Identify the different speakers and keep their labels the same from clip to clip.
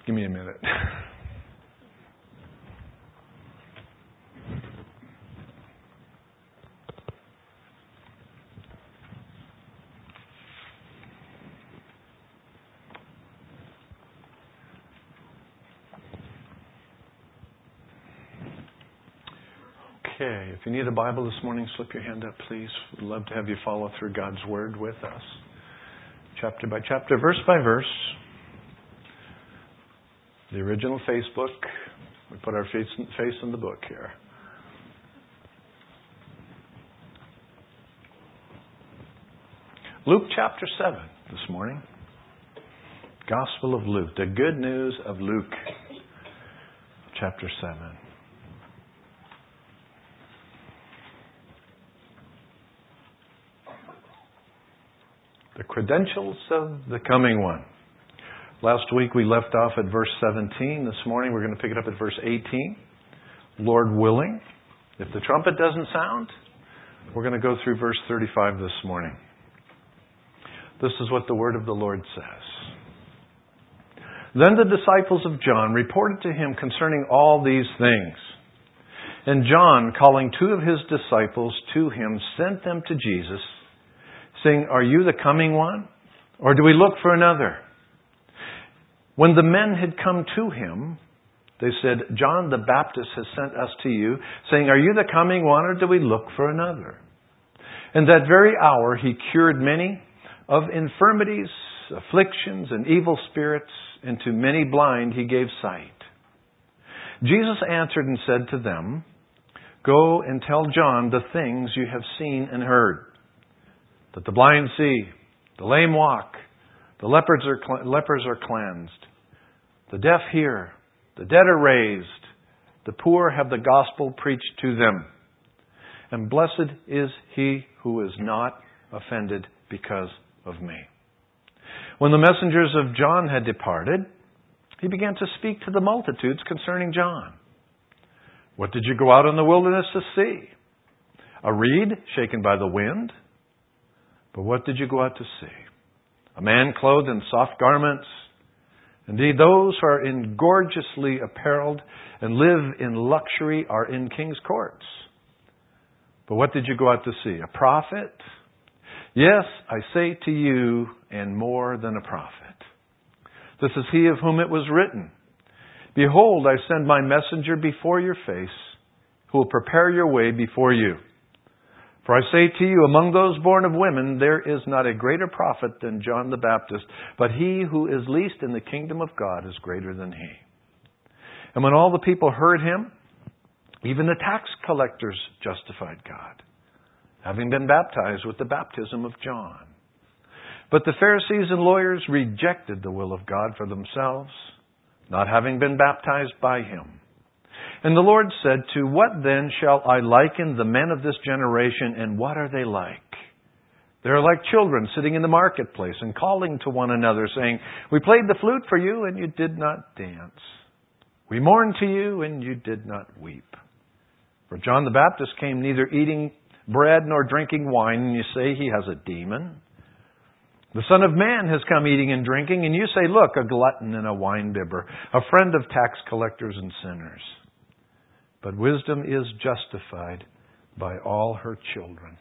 Speaker 1: Give me a minute. Okay, if you need a Bible this morning, slip your hand up, please. We'd love to have you follow through God's Word with us. Chapter by chapter, verse by verse. The original Facebook. We put our face in the book here. Luke chapter 7 this morning. Gospel of Luke. The good news of Luke chapter 7. The credentials of the coming one. Last week we left off at verse 17. This morning we're going to pick it up at verse 18. Lord willing, if the trumpet doesn't sound, we're going to go through verse 35 this morning. This is what the word of the Lord says. Then the disciples of John reported to him concerning all these things. And John, calling two of his disciples to him, sent them to Jesus, saying, "Are you the coming one? Or do we look for another?" When the men had come to him, they said, "John the Baptist has sent us to you, saying, 'Are you the coming one, or do we look for another?'" And that very hour he cured many of infirmities, afflictions, and evil spirits, and to many blind he gave sight. Jesus answered and said to them, "Go and tell John the things you have seen and heard. That the blind see, the lame walk, the lepers are cleansed, the deaf hear, the dead are raised, the poor have the gospel preached to them. And blessed is he who is not offended because of me." When the messengers of John had departed, he began to speak to the multitudes concerning John. "What did you go out in the wilderness to see? A reed shaken by the wind? But what did you go out to see? A man clothed in soft garments? Indeed, those who are gorgeously apparelled and live in luxury are in king's courts. But what did you go out to see? A prophet? Yes, I say to you, and more than a prophet. This is he of whom it was written, 'Behold, I send my messenger before your face, who will prepare your way before you.' For I say to you, among those born of women, there is not a greater prophet than John the Baptist, but he who is least in the kingdom of God is greater than he." And when all the people heard him, even the tax collectors justified God, having been baptized with the baptism of John. But the Pharisees and lawyers rejected the will of God for themselves, not having been baptized by him. And the Lord said, "To what then shall I liken the men of this generation, and what are they like? They are like children sitting in the marketplace and calling to one another, saying, 'We played the flute for you, and you did not dance. We mourned to you, and you did not weep.' For John the Baptist came neither eating bread nor drinking wine, and you say he has a demon. The Son of Man has come eating and drinking, and you say, 'Look, a glutton and a winebibber, a friend of tax collectors and sinners.' But wisdom is justified by all her children."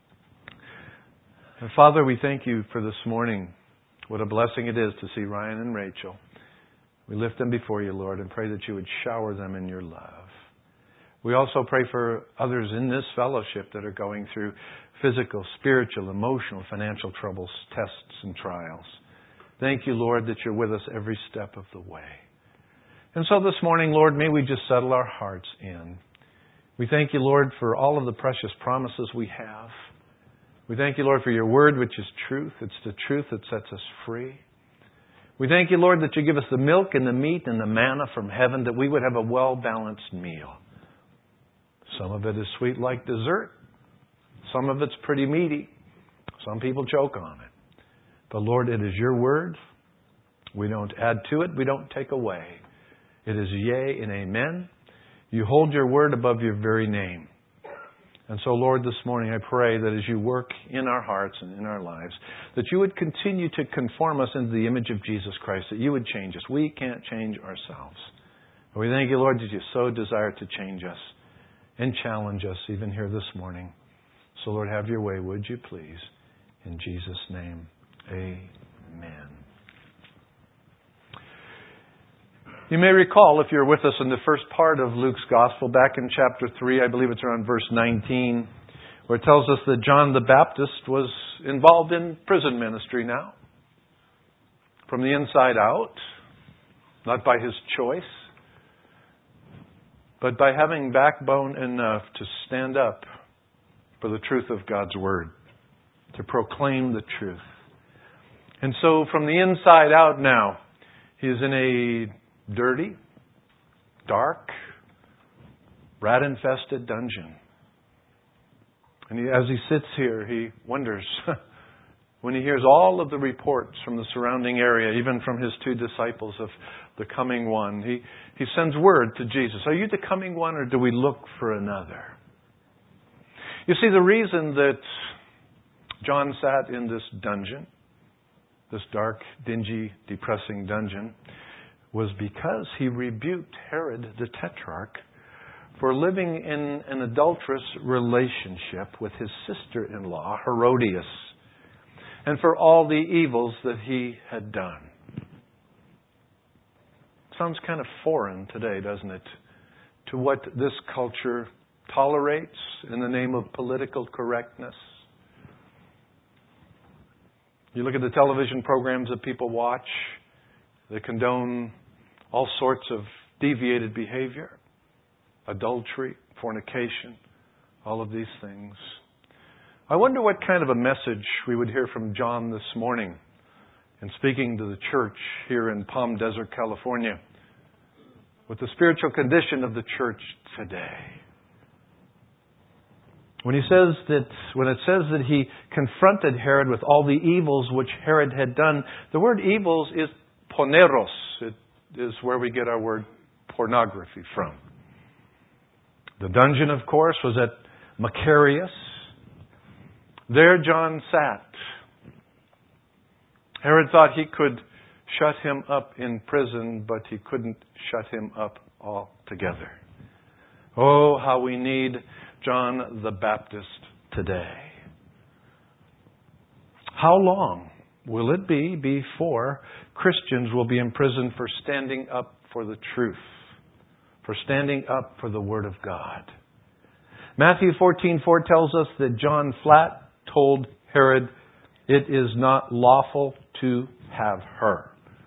Speaker 1: And Father, we thank you for this morning. What a blessing it is to see Ryan and Rachel. We lift them before you, Lord, and pray that you would shower them in your love. We also pray for others in this fellowship that are going through physical, spiritual, emotional, financial troubles, tests, and trials. Thank you, Lord, that you're with us every step of the way. And so this morning, Lord, may we just settle our hearts in. We thank you, Lord, for all of the precious promises we have. We thank you, Lord, for your word, which is truth. It's the truth that sets us free. We thank you, Lord, that you give us the milk and the meat and the manna from heaven, that we would have a well-balanced meal. Some of it is sweet like dessert. Some of it's pretty meaty. Some people choke on it. But Lord, it is your word. We don't add to it. We don't take away. It is yea and amen. You hold your word above your very name. And so, Lord, this morning I pray that as you work in our hearts and in our lives, that you would continue to conform us into the image of Jesus Christ, that you would change us. We can't change ourselves. We thank you, Lord, that you so desire to change us and challenge us even here this morning. So, Lord, have your way, would you please? In Jesus' name, amen. You may recall, if you're with us in the first part of Luke's Gospel, back in chapter 3, I believe it's around verse 19, where it tells us that John the Baptist was involved in prison ministry now. From the inside out, not by his choice, but by having backbone enough to stand up for the truth of God's Word, to proclaim the truth. And so from the inside out now, he is in a dirty, dark, rat-infested dungeon. And as he sits here, he wonders, when he hears all of the reports from the surrounding area, even from his two disciples of the coming one, he sends word to Jesus, are you the coming one, or do we look for another? You see, the reason that John sat in this dungeon, this dark, dingy, depressing dungeon, was because he rebuked Herod the Tetrarch for living in an adulterous relationship with his sister-in-law, Herodias, and for all the evils that he had done. Sounds kind of foreign today, doesn't it, to what this culture tolerates in the name of political correctness. You look at the television programs that people watch, they condone all sorts of deviated behavior, adultery, fornication, all of these things. I wonder what kind of a message we would hear from John this morning in speaking to the church here in Palm Desert, California, with the spiritual condition of the church today. When it says that he confronted Herod with all the evils which Herod had done, the word evils is poneros. It is where we get our word pornography from. The dungeon, of course, was at Macarius. There John sat. Herod thought he could shut him up in prison, but he couldn't shut him up altogether. Oh, how we need John the Baptist today. How long will it be before Christians will be imprisoned for standing up for the truth, for standing up for the Word of God? Matthew 14:4 tells us that John flat told Herod, it is not lawful to have her.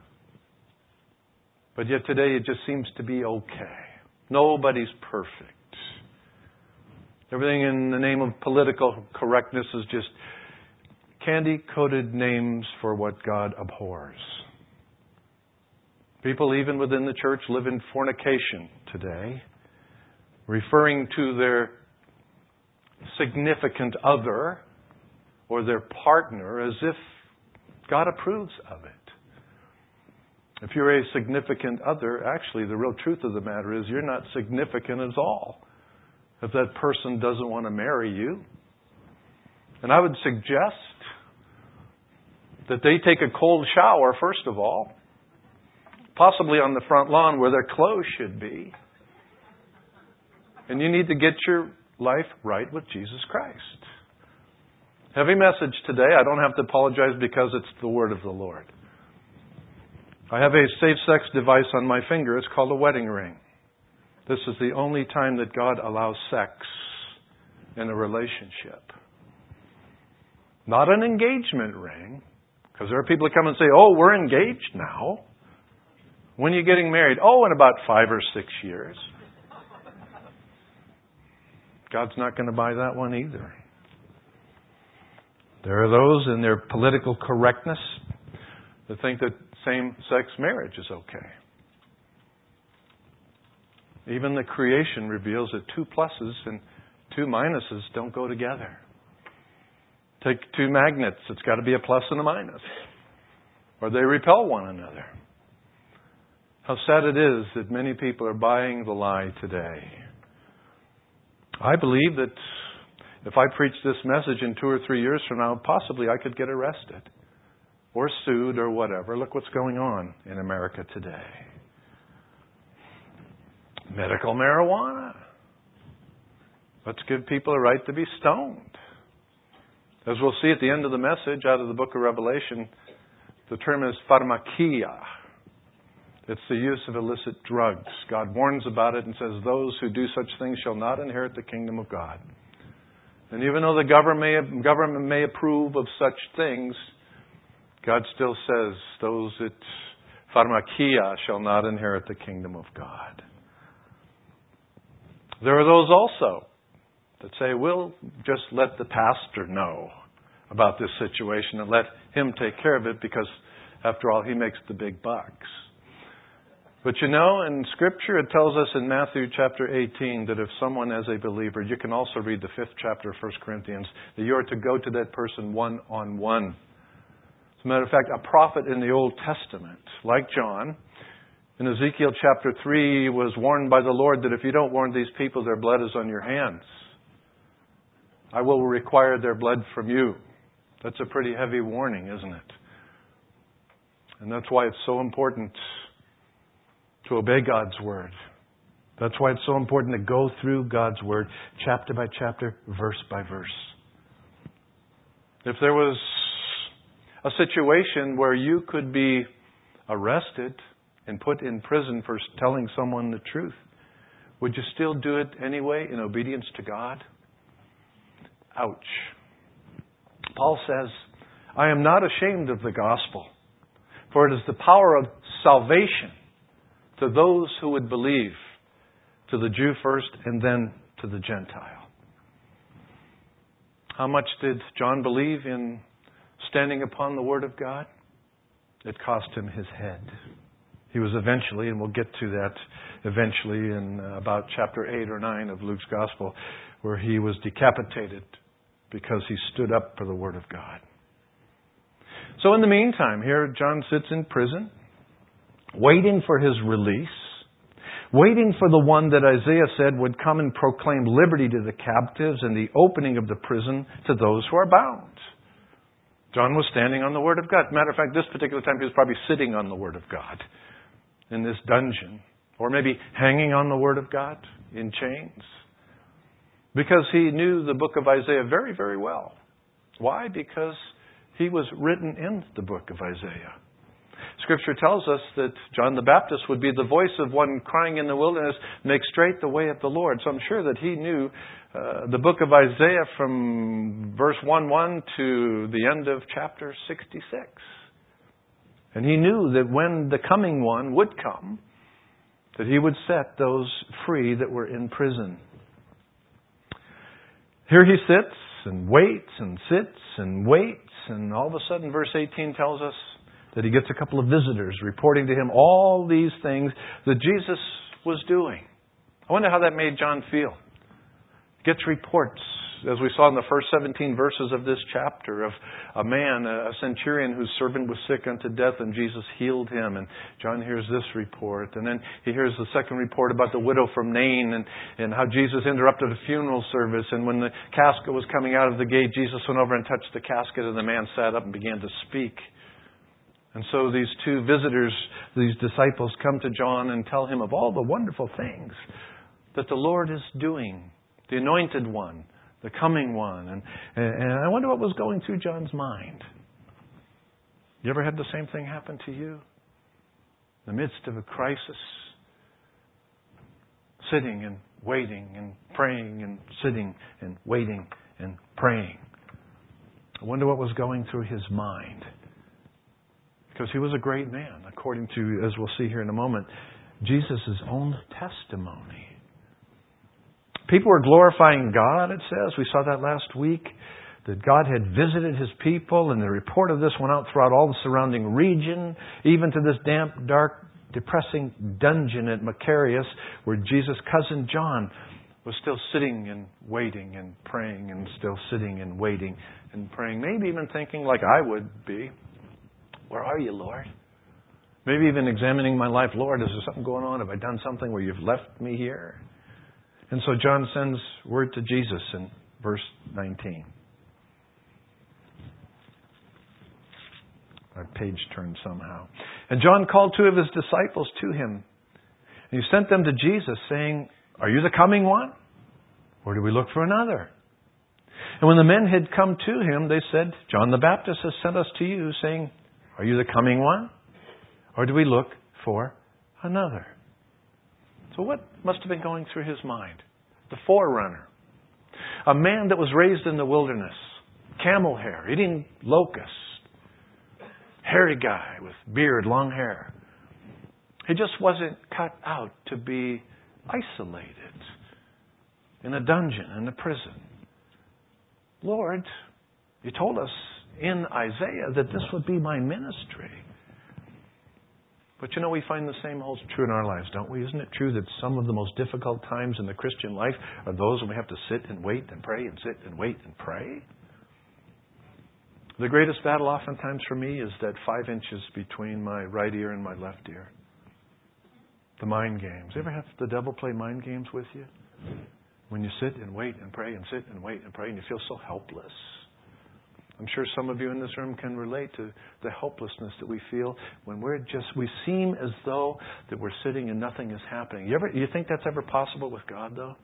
Speaker 1: But yet today it just seems to be okay. Nobody's perfect. Everything in the name of political correctness is just candy-coated names for what God abhors. People even within the church live in fornication today, referring to their significant other or their partner as if God approves of it. If you're a significant other, actually the real truth of the matter is you're not significant at all if that person doesn't want to marry you. And I would suggest that they take a cold shower, first of all, possibly on the front lawn where their clothes should be. And you need to get your life right with Jesus Christ. Heavy message today. I don't have to apologize because it's the word of the Lord. I have a safe sex device on my finger. It's called a wedding ring. This is the only time that God allows sex in a relationship. Not an engagement ring, because there are people that come and say, oh, we're engaged now. When are you getting married? Oh, in about 5 or 6 years. God's not going to buy that one either. There are those in their political correctness that think that same-sex marriage is okay. Even the creation reveals that 2 pluses and 2 minuses don't go together. Take 2 magnets. It's got to be a plus and a minus, or they repel one another. How sad it is that many people are buying the lie today. I believe that If I preach this message in 2 or 3 years from now, possibly I could get arrested or sued or whatever. Look what's going on in America today. Medical marijuana. Let's give people a right to be stoned. As we'll see at the end of the message out of the book of Revelation, the term is pharmakia. It's the use of illicit drugs. God warns about it and says, those who do such things shall not inherit the kingdom of God. And even though the government may approve of such things, God still says, those that pharmakia shall not inherit the kingdom of God. There are those also that say, we'll just let the pastor know about this situation and let him take care of it because, after all, he makes the big bucks. But you know, in Scripture it tells us in Matthew chapter 18 that if someone is a believer, you can also read the 5th chapter of 1 Corinthians, that you are to go to that person one-on-one. As a matter of fact, a prophet in the Old Testament, like John, in Ezekiel chapter 3, was warned by the Lord that if you don't warn these people, their blood is on your hands. I will require their blood from you. That's a pretty heavy warning, isn't it? And that's why it's so important to obey God's Word. That's why it's so important to go through God's Word, chapter by chapter, verse by verse. If there was a situation where you could be arrested and put in prison for telling someone the truth, would you still do it anyway in obedience to God? Ouch. Paul says, I am not ashamed of the gospel, for it is the power of salvation to those who would believe, to the Jew first and then to the Gentile. How much did John believe in standing upon the Word of God? It cost him his head. He was eventually, and we'll get to that eventually in about chapter 8 or 9 of Luke's Gospel, where he was decapitated because he stood up for the Word of God. So in the meantime, here John sits in prison, waiting for his release, waiting for the one that Isaiah said would come and proclaim liberty to the captives and the opening of the prison to those who are bound. John was standing on the Word of God. Matter of fact, this particular time he was probably sitting on the Word of God in this dungeon, or maybe hanging on the Word of God in chains, because he knew the book of Isaiah very, very well. Why? Because he was written in the book of Isaiah. Scripture tells us that John the Baptist would be the voice of one crying in the wilderness, make straight the way of the Lord. So I'm sure that he knew the book of Isaiah from verse 1:1 to the end of chapter 66. And he knew that when the coming one would come, that he would set those free that were in prison. Here he sits and waits and sits and waits, and all of a sudden verse 18 tells us that he gets a couple of visitors reporting to him all these things that Jesus was doing. I wonder how that made John feel. Gets reports, as we saw in the first 17 verses of this chapter, of a man, a centurion whose servant was sick unto death, and Jesus healed him. And John hears this report. And then he hears the second report about the widow from Nain, and how Jesus interrupted a funeral service. And when the casket was coming out of the gate, Jesus went over and touched the casket, and the man sat up and began to speak. And so these two visitors, these disciples, come to John and tell him of all the wonderful things that the Lord is doing. The anointed one, the coming one. And I wonder what was going through John's mind. You ever had the same thing happen to you? In the midst of a crisis, sitting and waiting and praying and sitting and waiting and praying. I wonder what was going through his mind. Because he was a great man, according to, as we'll see here in a moment, Jesus' own testimony. People were glorifying God, it says. We saw that last week, that God had visited His people, and the report of this went out throughout all the surrounding region, even to this damp, dark, depressing dungeon at Macarius, where Jesus' cousin John was still sitting and waiting and praying, and still sitting and waiting and praying. Maybe even thinking like I would be, where are you, Lord? Maybe even examining my life. Lord, is there something going on? Have I done something where you've left me here? And so John sends word to Jesus in verse 19. My page turned somehow. And John called two of his disciples to him. And he sent them to Jesus, saying, "Are you the coming one? Or do we look for another?" And when the men had come to him, they said, "John the Baptist has sent us to you, saying, 'Are you the coming one? Or do we look for another?'" So what must have been going through his mind? The forerunner. A man that was raised in the wilderness. Camel hair, eating locusts. Hairy guy with beard, long hair. He just wasn't cut out to be isolated in a dungeon, in a prison. "Lord, you told us in Isaiah that this would be my ministry." But we find the same holds true in our lives, don't we? Isn't it true that some of the most difficult times in the Christian life are those when we have to sit and wait and pray and sit and wait and pray? The greatest battle oftentimes for me is that 5 inches between my right ear and my left ear. The mind games. You ever have the devil play mind games with you? When you sit and wait and pray and sit and wait and pray and you feel so helpless. I'm sure some of you in this room can relate to the helplessness that we feel when we seem as though that we're sitting and nothing is happening. You think that's ever possible with God, though?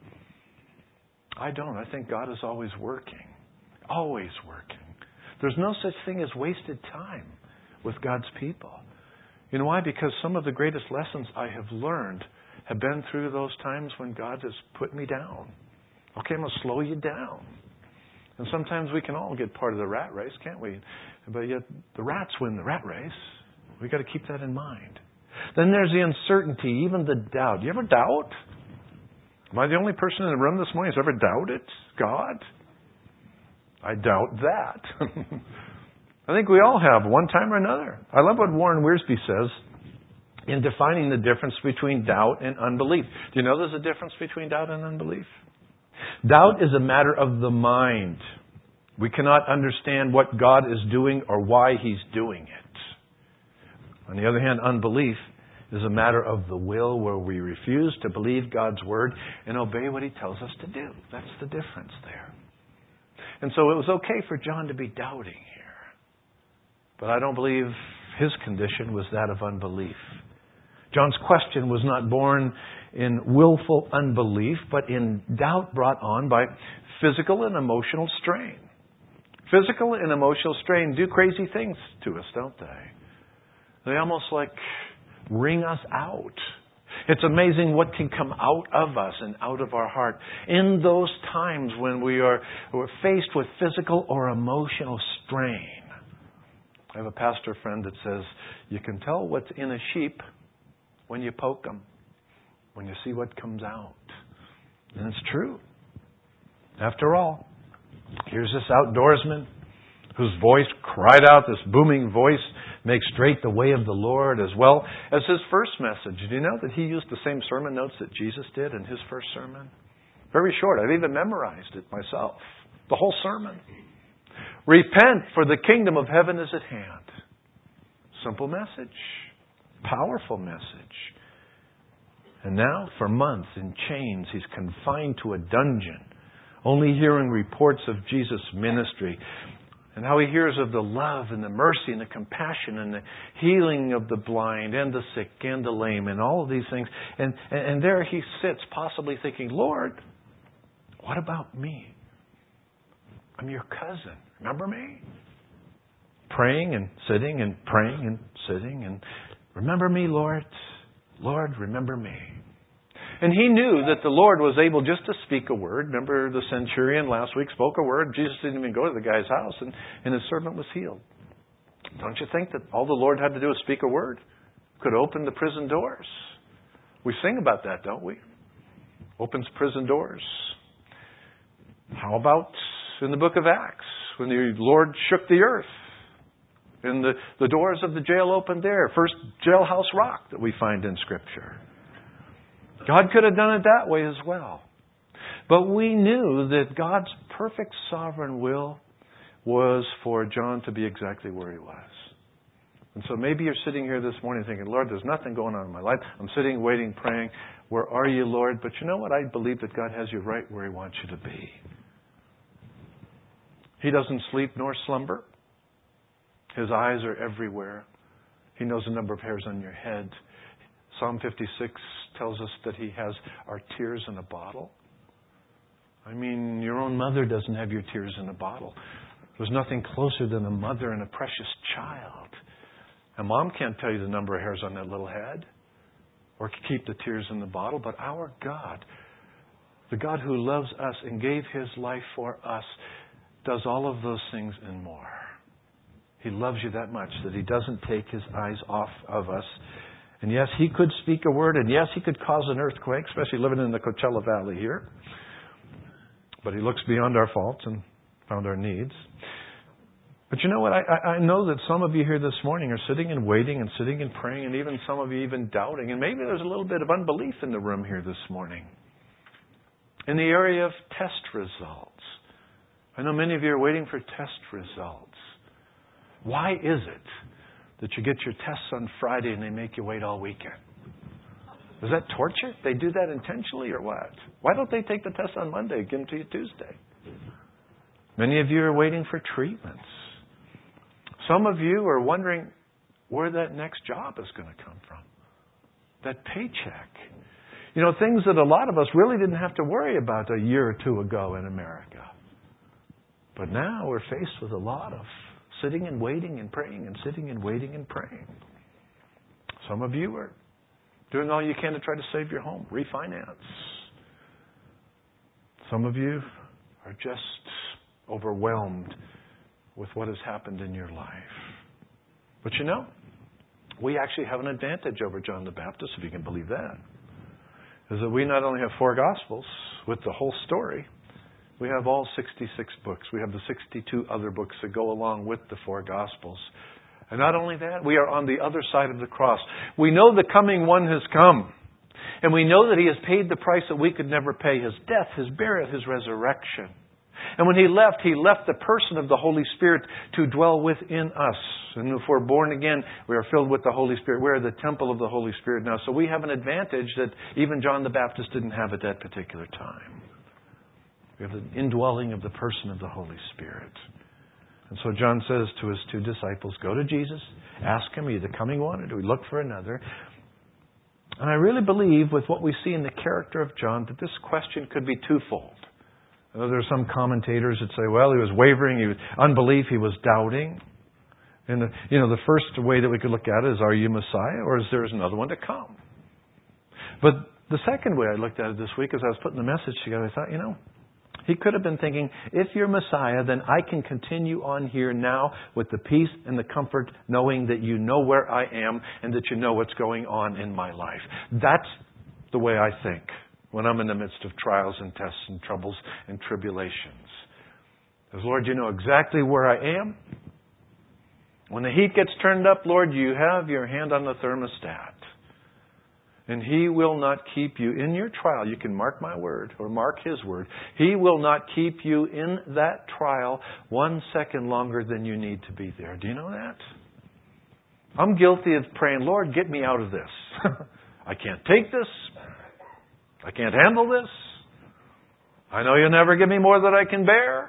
Speaker 1: I don't. I think God is always working. Always working. There's no such thing as wasted time with God's people. You know why? Because some of the greatest lessons I have learned have been through those times when God has put me down. Okay, I'm going to slow you down. And sometimes we can all get part of the rat race, can't we? But yet the rats win the rat race. We've got to keep that in mind. Then there's the uncertainty, even the doubt. You ever doubt? Am I the only person in the room this morning who's ever doubted God? I doubt that. I think we all have, one time or another. I love what Warren Wiersbe says in defining the difference between doubt and unbelief. Do you know there's a difference between doubt and unbelief? Doubt is a matter of the mind. We cannot understand what God is doing or why He's doing it. On the other hand, unbelief is a matter of the will, where we refuse to believe God's Word and obey what He tells us to do. That's the difference there. And so it was okay for John to be doubting here. But I don't believe his condition was that of unbelief. John's question was not born in willful unbelief, but in doubt brought on by physical and emotional strain. Physical and emotional strain do crazy things to us, don't they? They almost like wring us out. It's amazing what can come out of us and out of our heart in those times when we're faced with physical or emotional strain. I have a pastor friend that says, you can tell what's in a sheep when you poke them, when you see what comes out. And it's true. After all, here's this outdoorsman whose voice cried out, this booming voice, make straight the way of the Lord, as well as his first message. Do you know that he used the same sermon notes that Jesus did in his first sermon? Very short. I've even memorized it myself. The whole sermon. Repent, for the kingdom of heaven is at hand. Simple message. Powerful message. And now, for months in chains, he's confined to a dungeon, only hearing reports of Jesus' ministry. And how he hears of the love and the mercy and the compassion and the healing of the blind and the sick and the lame and all of these things. And there he sits, possibly thinking, Lord, what about me? I'm your cousin. Remember me? Praying and sitting and praying and sitting. And remember me, Lord? Lord, remember me. And he knew that the Lord was able just to speak a word. Remember the centurion last week spoke a word. Jesus didn't even go to the guy's house and his servant was healed. Don't you think that all the Lord had to do was speak a word? Could open the prison doors. We sing about that, don't we? Opens prison doors. How about in the book of Acts when the Lord shook the earth? And the doors of the jail opened there. First jailhouse rock that we find in Scripture. God could have done it that way as well. But we knew that God's perfect sovereign will was for John to be exactly where he was. And so maybe you're sitting here this morning thinking, Lord, there's nothing going on in my life. I'm sitting, waiting, praying. Where are you, Lord? But you know what? I believe that God has you right where He wants you to be. He doesn't sleep nor slumber. His eyes are everywhere. He knows the number of hairs on your head. Psalm 56 tells us that He has our tears in a bottle. I mean, your own mother doesn't have your tears in a bottle. There's nothing closer than a mother and a precious child. And Mom can't tell you the number of hairs on that little head or keep the tears in the bottle. But our God, the God who loves us and gave His life for us, does all of those things and more. He loves you that much that He doesn't take His eyes off of us. And yes, He could speak a word, and yes, He could cause an earthquake, especially living in the Coachella Valley here. But He looks beyond our faults and found our needs. But you know what? I know that some of you here this morning are sitting and waiting and sitting and praying, and even some of you even doubting. And maybe there's a little bit of unbelief in the room here this morning. In the area of test results. I know many of you are waiting for test results. Why is it that you get your tests on Friday and they make you wait all weekend? Is that torture? They do that intentionally or what? Why don't they take the test on Monday and give them to you Tuesday? Many of you are waiting for treatments. Some of you are wondering where that next job is going to come from. That paycheck. You know, things that a lot of us really didn't have to worry about a year or two ago in America. But now we're faced with a lot of sitting and waiting and praying and sitting and waiting and praying. Some of you are doing all you can to try to save your home, refinance. Some of you are just overwhelmed with what has happened in your life. But you know, we actually have an advantage over John the Baptist, if you can believe that. Is that we not only have 4 Gospels with the whole story, we have all 66 books. We have the 62 other books that go along with the 4 Gospels. And not only that, we are on the other side of the cross. We know the coming one has come. And we know that He has paid the price that we could never pay. His death, His burial, His resurrection. And when He left the person of the Holy Spirit to dwell within us. And if we're born again, we are filled with the Holy Spirit. We are the temple of the Holy Spirit now. So we have an advantage that even John the Baptist didn't have at that particular time. We have the indwelling of the person of the Holy Spirit. And so John says to his 2 disciples, go to Jesus, ask Him, are you the coming one or do we look for another? And I really believe with what we see in the character of John that this question could be twofold. There are some commentators that say, well, he was wavering, he was unbelief, he was doubting. And the first way that we could look at it is, are you Messiah or is there another one to come? But the second way I looked at it this week as I was putting the message together, I thought, he could have been thinking, if you're Messiah, then I can continue on here now with the peace and the comfort knowing that you know where I am and that you know what's going on in my life. That's the way I think when I'm in the midst of trials and tests and troubles and tribulations. As Lord, you know exactly where I am. When the heat gets turned up, Lord, you have your hand on the thermostat. And He will not keep you in your trial. You can mark my word or mark His word. He will not keep you in that trial 1 second longer than you need to be there. Do you know that? I'm guilty of praying, Lord, get me out of this. I can't take this. I can't handle this. I know You'll never give me more than I can bear.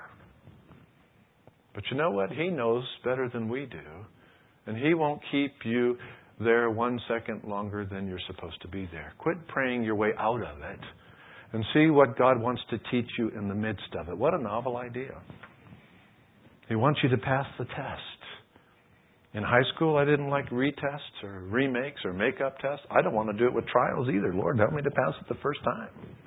Speaker 1: But you know what? He knows better than we do. And He won't keep you there 1 second longer than you're supposed to be there. Quit praying your way out of it and see what God wants to teach you in the midst of it. What a novel idea. He wants you to pass the test. In high school, I didn't like retests or remakes or make-up tests. I don't want to do it with trials either. Lord, help me to pass it the first time.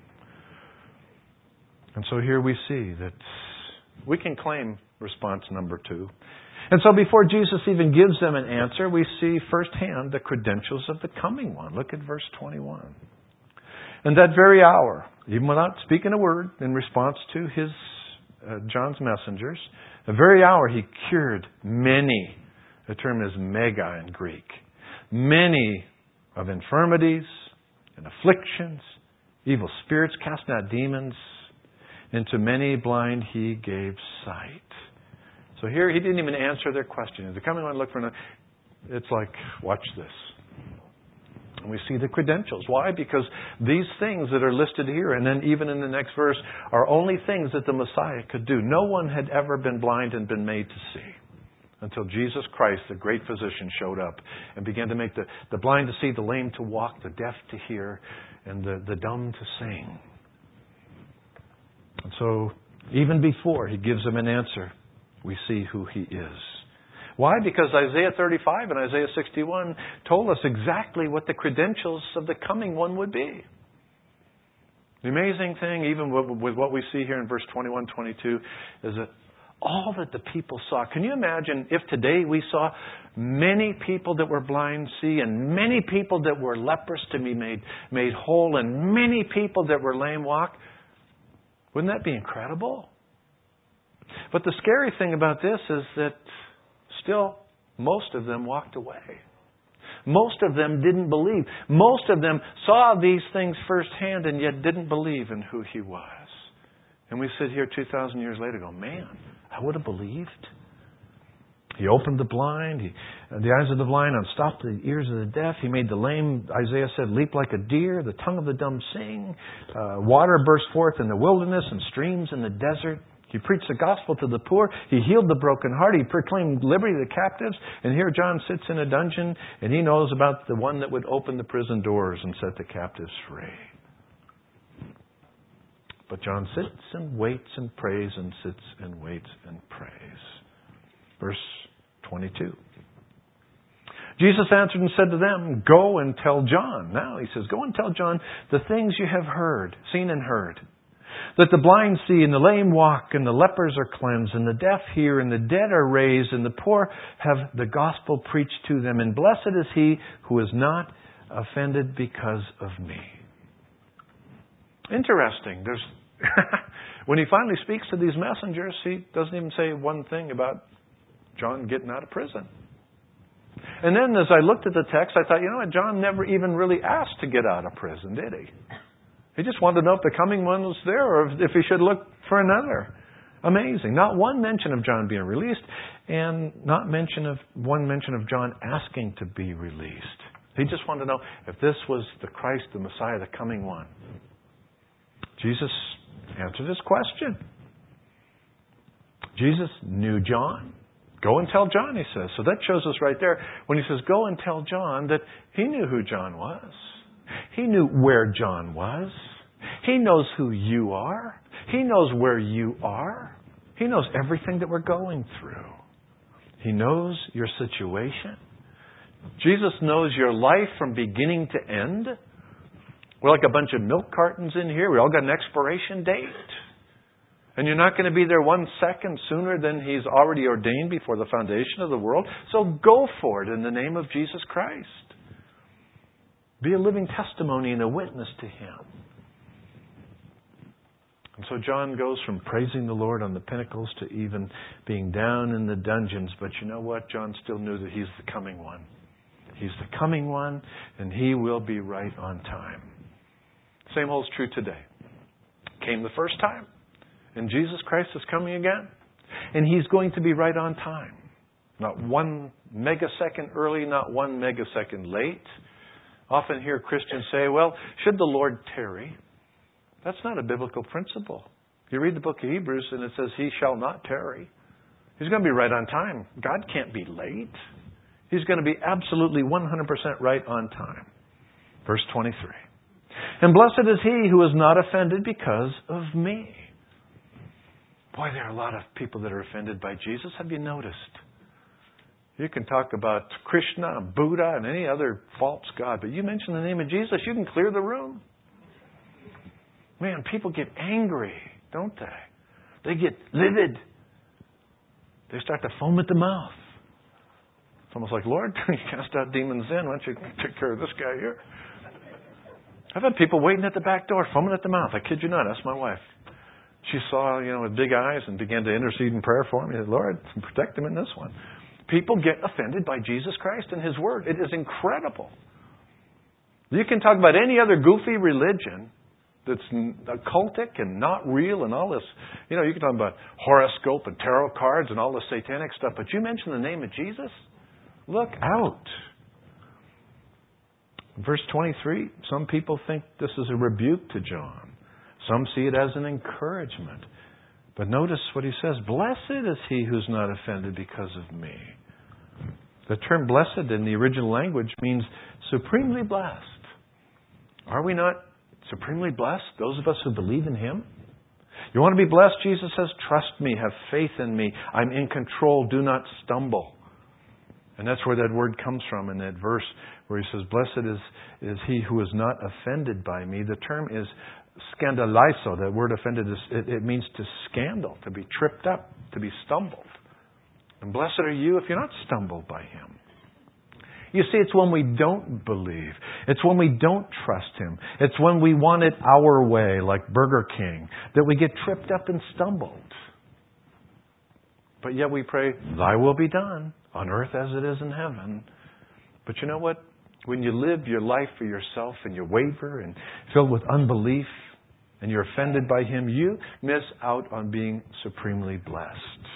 Speaker 1: And so here we see that we can claim response number 2. And so before Jesus even gives them an answer, we see firsthand the credentials of the coming one. Look at verse 21. And that very hour, even without speaking a word in response to John's messengers, the very hour He cured many. The term is mega in Greek. Many of infirmities and afflictions, evil spirits, casting out demons. Into many blind He gave sight. So here He didn't even answer their question. Is the coming one look for another? It's like, watch this. And we see the credentials. Why? Because these things that are listed here, and then even in the next verse, are only things that the Messiah could do. No one had ever been blind and been made to see until Jesus Christ, the great physician, showed up and began to make the blind to see, the lame to walk, the deaf to hear, and the dumb to sing. And so, even before He gives them an answer, we see who He is. Why? Because Isaiah 35 and Isaiah 61 told us exactly what the credentials of the coming one would be. The amazing thing, even with what we see here in verse 21, 22, is that all that the people saw. Can you imagine if today we saw many people that were blind see, and many people that were leprous to be made whole, and many people that were lame walk? Wouldn't that be incredible? But the scary thing about this is that still, most of them walked away. Most of them didn't believe. Most of them saw these things firsthand and yet didn't believe in who He was. And we sit here 2,000 years later and go, man, I would have believed. He opened the blind, the eyes of the blind, unstopped the ears of the deaf. He made the lame, Isaiah said, leap like a deer. The tongue of the dumb sing. Water burst forth in the wilderness and streams in the desert. He preached the gospel to the poor. He healed the brokenhearted. He proclaimed liberty to the captives. And here John sits in a dungeon, and he knows about the one that would open the prison doors and set the captives free. But John sits and waits and prays and sits and waits and prays. Verse 22. Jesus answered and said to them, go and tell John. Now he says, go and tell John the things you have heard, seen and heard. That the blind see and the lame walk and the lepers are cleansed and the deaf hear and the dead are raised and the poor have the gospel preached to them. And blessed is he who is not offended because of me. Interesting. There's when he finally speaks to these messengers, he doesn't even say one thing about John getting out of prison. And then as I looked at the text, I thought, John never even really asked to get out of prison, did he? He just wanted to know if the coming one was there or if he should look for another. Amazing. Not one mention of John being released and not one mention of John asking to be released. He just wanted to know if this was the Christ, the Messiah, the coming one. Jesus answered his question. Jesus knew John. Go and tell John, he says. So that shows us right there when he says, go and tell John, that he knew who John was. He knew where John was. He knows who you are. He knows where you are. He knows everything that we're going through. He knows your situation. Jesus knows your life from beginning to end. We're like a bunch of milk cartons in here. We all got an expiration date. And you're not going to be there 1 second sooner than He's already ordained before the foundation of the world. So go for it in the name of Jesus Christ. Be a living testimony and a witness to Him. And so John goes from praising the Lord on the pinnacles to even being down in the dungeons. But you know what? John still knew that He's the coming one. He's the coming one, and He will be right on time. Same holds true today. Came the first time, and Jesus Christ is coming again. And He's going to be right on time. Not 1 megasecond early, not 1 megasecond late. Often hear Christians say, well, should the Lord tarry? That's not a biblical principle. You read the book of Hebrews and it says, He shall not tarry. He's going to be right on time. God can't be late. He's going to be absolutely 100% right on time. Verse 23. And blessed is he who is not offended because of me. Boy, there are a lot of people that are offended by Jesus. Have you noticed? You can talk about Krishna, Buddha, and any other false god, but you mention the name of Jesus, you can clear the room. Man, people get angry, don't they? They get livid. They start to foam at the mouth. It's almost like, Lord, you cast out demons in. Why don't you take care of this guy here? I've had people waiting at the back door, foaming at the mouth. I kid you not. That's my wife. She saw, with big eyes and began to intercede in prayer for him. He said, Lord, protect him in this one. People get offended by Jesus Christ and His Word. It is incredible. You can talk about any other goofy religion that's occultic and not real and all this. You can talk about horoscope and tarot cards and all this satanic stuff. But you mention the name of Jesus? Look out. Verse 23, some people think this is a rebuke to John. Some see it as an encouragement. But notice what he says, blessed is he who's not offended because of me. The term blessed in the original language means supremely blessed. Are we not supremely blessed, those of us who believe in Him? You want to be blessed? Jesus says, trust me, have faith in me. I'm in control, do not stumble. And that's where that word comes from in that verse where he says, blessed is he who is not offended by me. The term is scandalizo. That word offended, it means to scandal, to be tripped up, to be stumbled. And blessed are you if you're not stumbled by Him. You see, it's when we don't believe. It's when we don't trust Him. It's when we want it our way, like Burger King, that we get tripped up and stumbled. But yet we pray, Thy will be done, on earth as it is in heaven. But you know what? When you live your life for yourself and you waver and filled with unbelief and you're offended by Him, you miss out on being supremely blessed.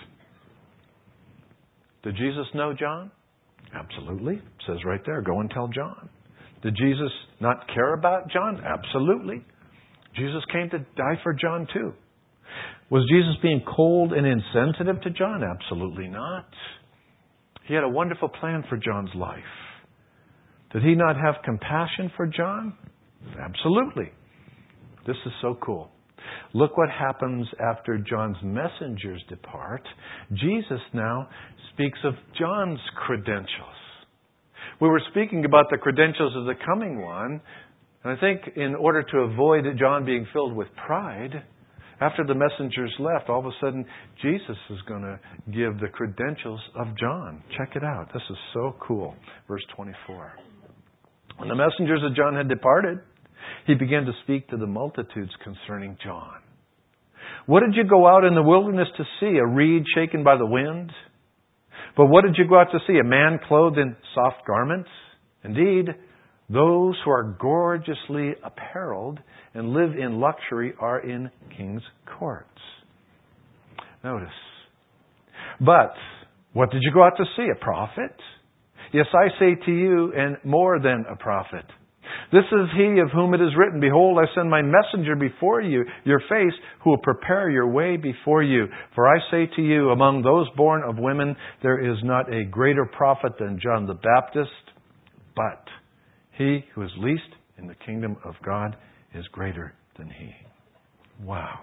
Speaker 1: Did Jesus know John? Absolutely. It says right there, go and tell John. Did Jesus not care about John? Absolutely. Jesus came to die for John too. Was Jesus being cold and insensitive to John? Absolutely not. He had a wonderful plan for John's life. Did He not have compassion for John? Absolutely. This is so cool. Look what happens after John's messengers depart. Jesus now speaks of John's credentials. We were speaking about the credentials of the coming one. And I think in order to avoid John being filled with pride, after the messengers left, all of a sudden, Jesus is going to give the credentials of John. Check it out. This is so cool. Verse 24. When the messengers of John had departed, He began to speak to the multitudes concerning John. What did you go out in the wilderness to see? A reed shaken by the wind? But what did you go out to see? A man clothed in soft garments? Indeed, those who are gorgeously apparelled and live in luxury are in king's courts. Notice. But what did you go out to see? A prophet? Yes, I say to you, and more than a prophet. This is he of whom it is written, Behold, I send my messenger before you, your face, who will prepare your way before you. For I say to you, among those born of women, there is not a greater prophet than John the Baptist, but he who is least in the kingdom of God is greater than he. Wow.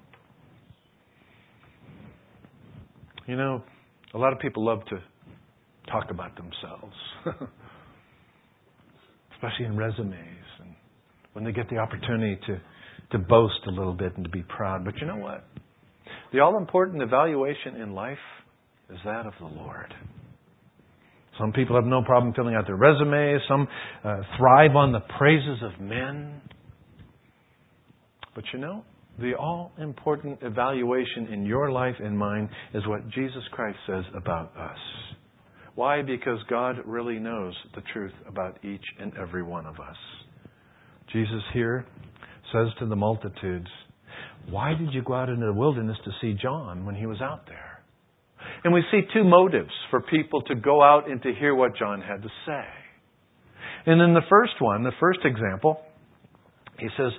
Speaker 1: You know, a lot of people love to talk about themselves. Especially in resumes and when they get the opportunity to boast a little bit and to be proud. But you know what? The all-important evaluation in life is that of the Lord. Some people have no problem filling out their resumes. Some thrive on the praises of men. But you know, the all-important evaluation in your life and mine is what Jesus Christ says about us. Why? Because God really knows the truth about each and every one of us. Jesus here says to the multitudes, why did you go out into the wilderness to see John when he was out there? And we see two motives for people to go out and to hear what John had to say. And in the first one, the first example, he says,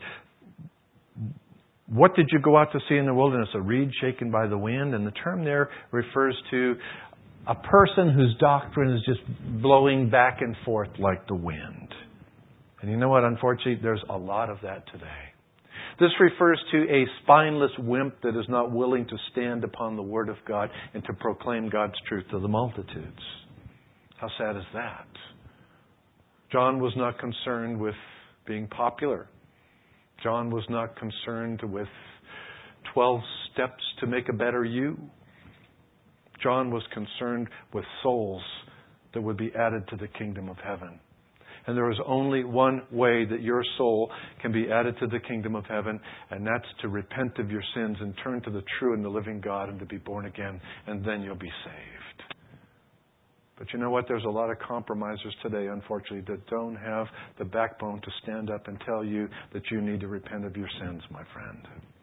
Speaker 1: what did you go out to see in the wilderness? A reed shaken by the wind? And the term there refers to a person whose doctrine is just blowing back and forth like the wind. And you know what? Unfortunately, there's a lot of that today. This refers to a spineless wimp that is not willing to stand upon the Word of God and to proclaim God's truth to the multitudes. How sad is that? John was not concerned with being popular. John was not concerned with 12 steps to make a better you. John was concerned with souls that would be added to the kingdom of heaven. And there is only one way that your soul can be added to the kingdom of heaven, and that's to repent of your sins and turn to the true and the living God and to be born again, and then you'll be saved. But you know what? There's a lot of compromisers today, unfortunately, that don't have the backbone to stand up and tell you that you need to repent of your sins, my friend.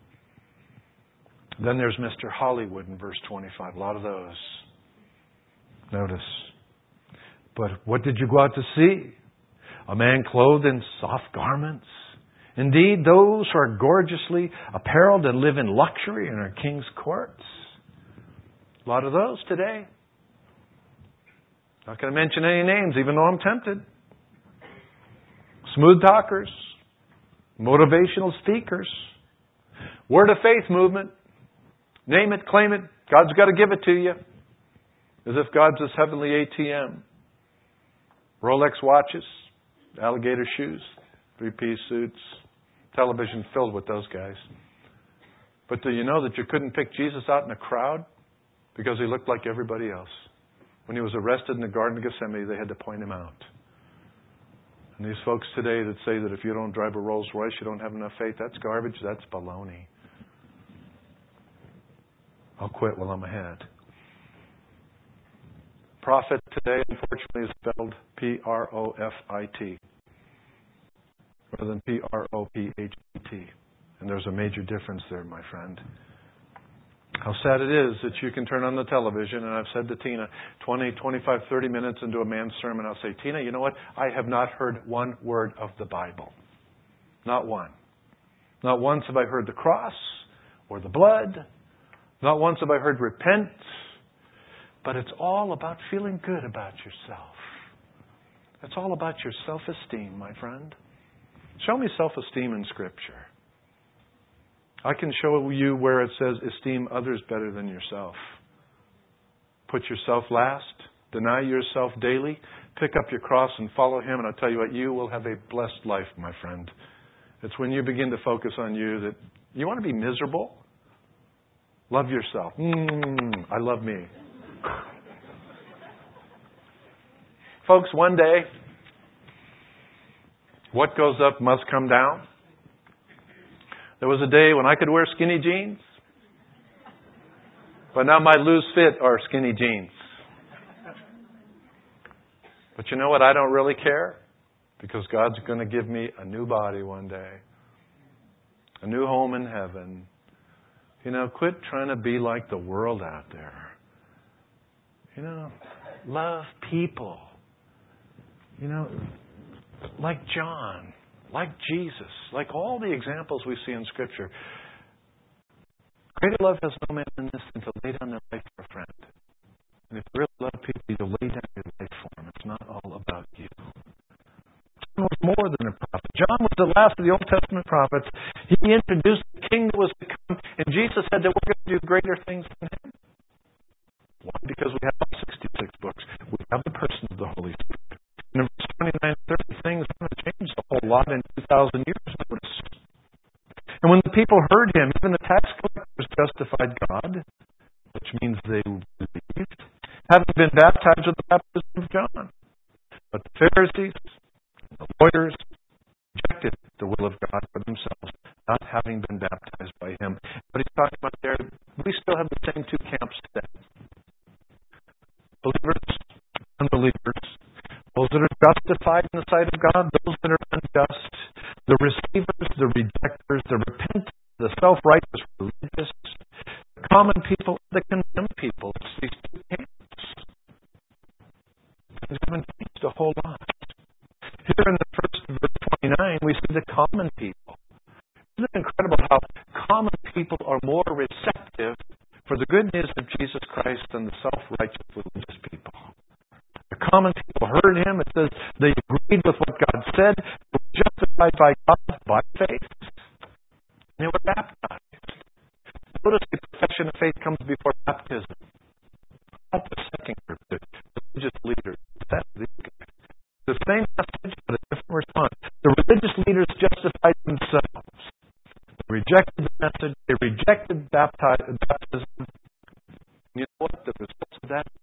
Speaker 1: Then there's Mr. Hollywood in verse 25. A lot of those. Notice. But what did you go out to see? a man clothed in soft garments? Indeed, those who are gorgeously apparelled and live in luxury in our king's courts. A lot of those today. Not going to mention any names, even though I'm tempted. Smooth talkers, motivational speakers, word of faith movement. Name it, claim it. God's got to give it to you. As if God's this heavenly ATM. Rolex watches, alligator shoes, three-piece suits, television filled with those guys. But do you know that you couldn't pick Jesus out in a crowd because he looked like everybody else? When he was arrested in the Garden of Gethsemane, they had to point him out. And these folks today that say that if you don't drive a Rolls Royce, you don't have enough faith, that's garbage, that's baloney. I'll quit while I'm ahead. Prophet today, unfortunately, is spelled P-R-O-F-I-T rather than P-R-O-P-H-E-T. And there's a major difference there, my friend. How sad it is that you can turn on the television, and I've said to Tina, 20, 25, 30 minutes into a man's sermon, I'll say, Tina, you know what? I have not heard one word of the Bible. Not one. Not once have I heard the cross or the blood. Not once have I heard repent. But it's all about feeling good about yourself. It's all about your self-esteem, my friend. Show me self-esteem in Scripture. I can show you where it says esteem others better than yourself. Put yourself last. Deny yourself daily. Pick up your cross and follow Him. And I'll tell you what, you will have a blessed life, my friend. It's when you begin to focus on you that you want to be miserable. Love yourself. I love me. Folks, one day, what goes up must come down. There was a day when I could wear skinny jeans, but now my loose fit are skinny jeans. But you know what? I don't really care, because God's going to give me a new body one day, a new home in heaven. You know, quit trying to be like the world out there. You know, love people. You know, like John, like Jesus, like all the examples we see in Scripture. Greater love has no man than this than to lay down their life for a friend. And if you really love people, you'll lay down your life for them. It's not all about you. John was more than a prophet. John was the last of the Old Testament prophets. He introduced the king that was to come, and Jesus said that we're going to do greater things than him. Why? Because we have all 66 books. We have the person of the Holy Spirit. And in verse 29, 30 things haven't changed a whole lot in 2,000 years. Notice. And when the people heard him, even the tax collectors justified God, which means they believed, having been baptized with the baptism of John. But the Pharisees, the lawyers, rejected the will of God for themselves, not having been baptized by him. But he's talking about there, we still have the same two camps today. Believers, unbelievers, those that are justified in the sight of God, those that are unjust, the receivers, the rejectors, the repentant, the self-righteous, religious, the common people, the condemned people. It's these two camps. Things haven't changed a whole lot. Here in the first verse 29, we see the common people. Isn't it incredible how common people are more receptive for the good news of Jesus Christ than the self-righteous religious people? The common people heard him. It says they agreed with what God said. They were justified by God by faith. And they were baptized. Notice the profession of faith comes before baptism. Not the second group, the religious leaders. The same message, but a different response. The religious leaders justified themselves. They rejected the message. They rejected baptism. You know what? The result of that